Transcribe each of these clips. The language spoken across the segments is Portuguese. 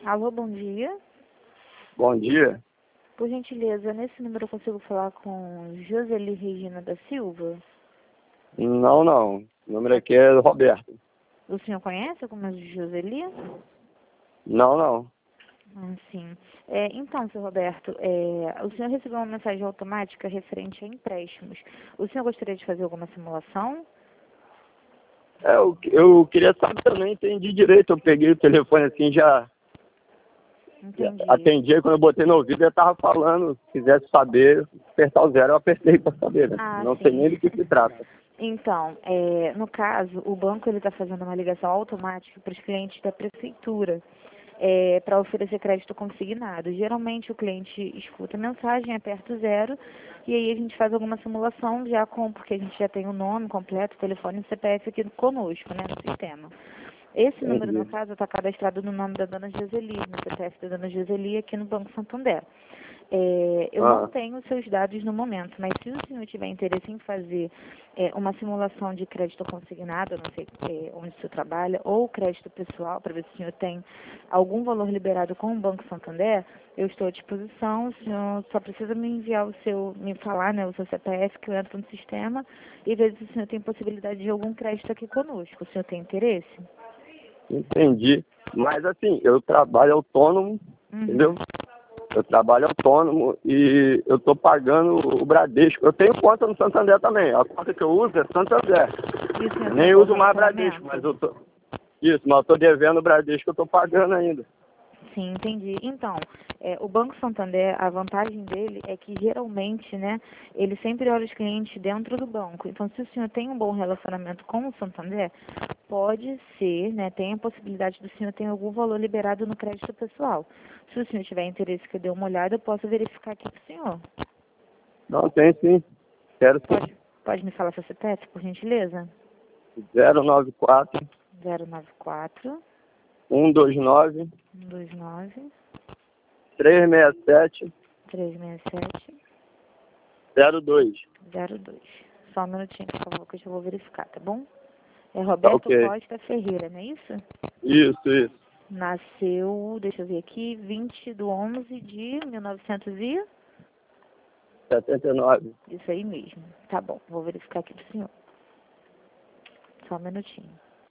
Alô, bom dia. Bom dia. Por gentileza, nesse número eu consigo falar com Joseli Regina da Silva? Não. O número aqui é Roberto. O senhor conhece como Joseli? Não. Sim. Então, seu Roberto, o senhor recebeu uma mensagem automática referente a empréstimos. O senhor gostaria de fazer alguma simulação? Eu queria saber, eu não entendi direito. Eu peguei o telefone assim, já Entendi. atendi. Aí quando eu botei no ouvido, eu tava falando. Se quisesse saber, apertar o zero, eu apertei para saber, né? Não sei Sim. nem do que se trata. Então, no caso, o banco ele está fazendo uma ligação automática para os clientes da prefeitura, para oferecer crédito consignado. Geralmente o cliente escuta a mensagem, aperta o zero, e aí a gente faz alguma simulação já porque a gente já tem o nome completo, telefone e CPF aqui conosco, né, no sistema. Esse número, no caso, está cadastrado no nome da dona Joseli, no CPF da dona Joseli aqui no Banco Santander. Eu não tenho os seus dados no momento, mas se o senhor tiver interesse em fazer uma simulação de crédito consignado, eu não sei onde o senhor trabalha, ou crédito pessoal, para ver se o senhor tem algum valor liberado com o Banco Santander, eu estou à disposição. O senhor só precisa me falar, né, o seu CPF, que eu entro no sistema, e ver se o senhor tem possibilidade de algum crédito aqui conosco. O senhor tem interesse? Entendi. Mas assim, eu trabalho autônomo, entendeu? Eu trabalho autônomo e eu tô pagando o Bradesco. Eu tenho conta no Santander também. A conta que eu uso é Santander. Nem uso mais Bradesco, mas eu tô devendo o Bradesco, eu tô pagando ainda. Sim, entendi. Então, o Banco Santander, a vantagem dele é que geralmente, né, ele sempre olha os clientes dentro do banco. Então, se o senhor tem um bom relacionamento com o Santander, pode ser, né, tem a possibilidade do senhor ter algum valor liberado no crédito pessoal. Se o senhor tiver interesse que eu dê uma olhada, eu posso verificar aqui para o senhor. Não, tem sim. Quero sim. Pode me falar seu CPF, por gentileza? 094 094 129 129 367 367 02. 02. Só um minutinho, por favor, que eu já vou verificar, tá bom? É Roberto Ok. Costa Ferreira, não é isso? Isso. Nasceu, deixa eu ver aqui, 20/11 de 1900 79. Isso aí mesmo. Tá bom, vou verificar aqui pro senhor. Só um minutinho.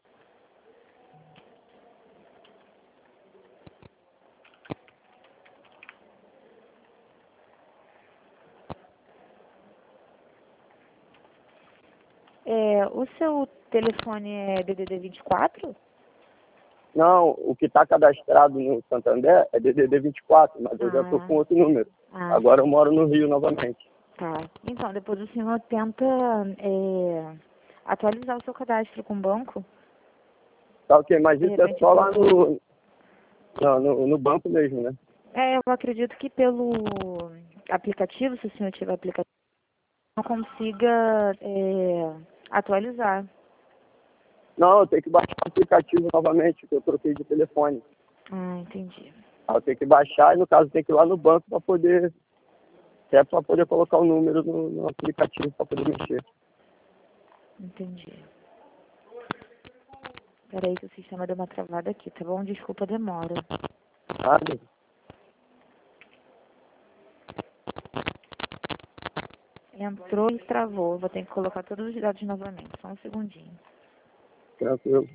O seu telefone é DDD 24? Não, o que está cadastrado no Santander é DDD 24, mas eu já estou com outro número. Agora eu moro no Rio novamente. Tá. Então, depois o senhor tenta atualizar o seu cadastro com o banco. Tá ok, mas isso é só lá no banco mesmo, né? Eu acredito que pelo aplicativo, se o senhor tiver aplicativo, não consiga atualizar. Não, eu tenho que baixar o aplicativo novamente, que eu troquei de telefone. Entendi. Eu tenho que baixar e, no caso, tem que ir lá no banco para poder colocar o número no aplicativo para poder mexer. Entendi. Peraí que o sistema deu uma travada aqui, tá bom? Desculpa a demora. Sabe? Entrou e travou. Vou ter que colocar todos os dados novamente. Só um segundinho. Tranquilo.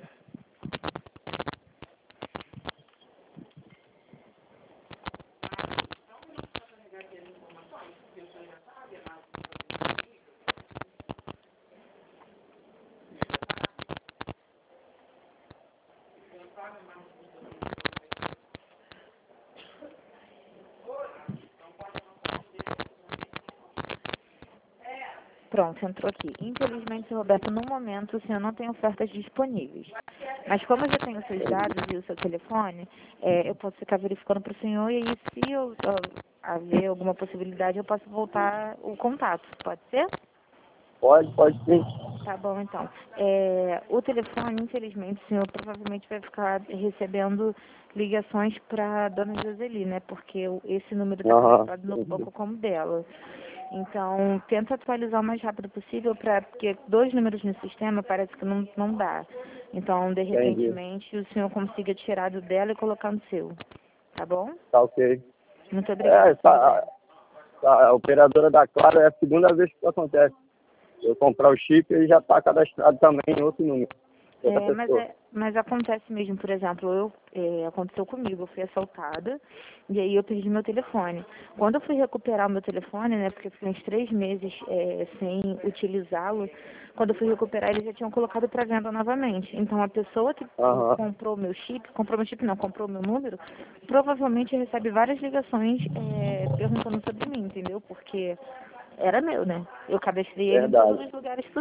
Pronto, entrou aqui. Infelizmente, Roberto, no momento o senhor não tem ofertas disponíveis. Mas como eu já tenho os seus dados e o seu telefone, eu posso ficar verificando para o senhor e aí se eu haver alguma possibilidade, eu posso voltar o contato. Pode ser? Pode sim. Tá bom, então. O telefone, infelizmente, o senhor provavelmente vai ficar recebendo ligações para dona Joseli, né? Porque esse número está cadastrado no banco como dela. Então, tenta atualizar o mais rápido possível, porque 2 números no sistema parece que não dá. Então, de Entendi. repente, o senhor consiga tirar do dela e colocar no seu. Tá bom? Tá ok. Muito obrigada. A operadora da Claro é a segunda vez que isso acontece. Eu comprar o chip e já está cadastrado também em outro número. Mas acontece mesmo, por exemplo, aconteceu comigo, eu fui assaltada e aí eu perdi meu telefone. Quando eu fui recuperar o meu telefone, né, porque eu fiquei uns 3 meses sem utilizá-lo, quando eu fui recuperar eles já tinham colocado para venda novamente. Então a pessoa que comprou meu meu número, provavelmente recebe várias ligações perguntando sobre mim, entendeu? Porque era meu, né? Eu cadastrei ele em todos os lugares possíveis.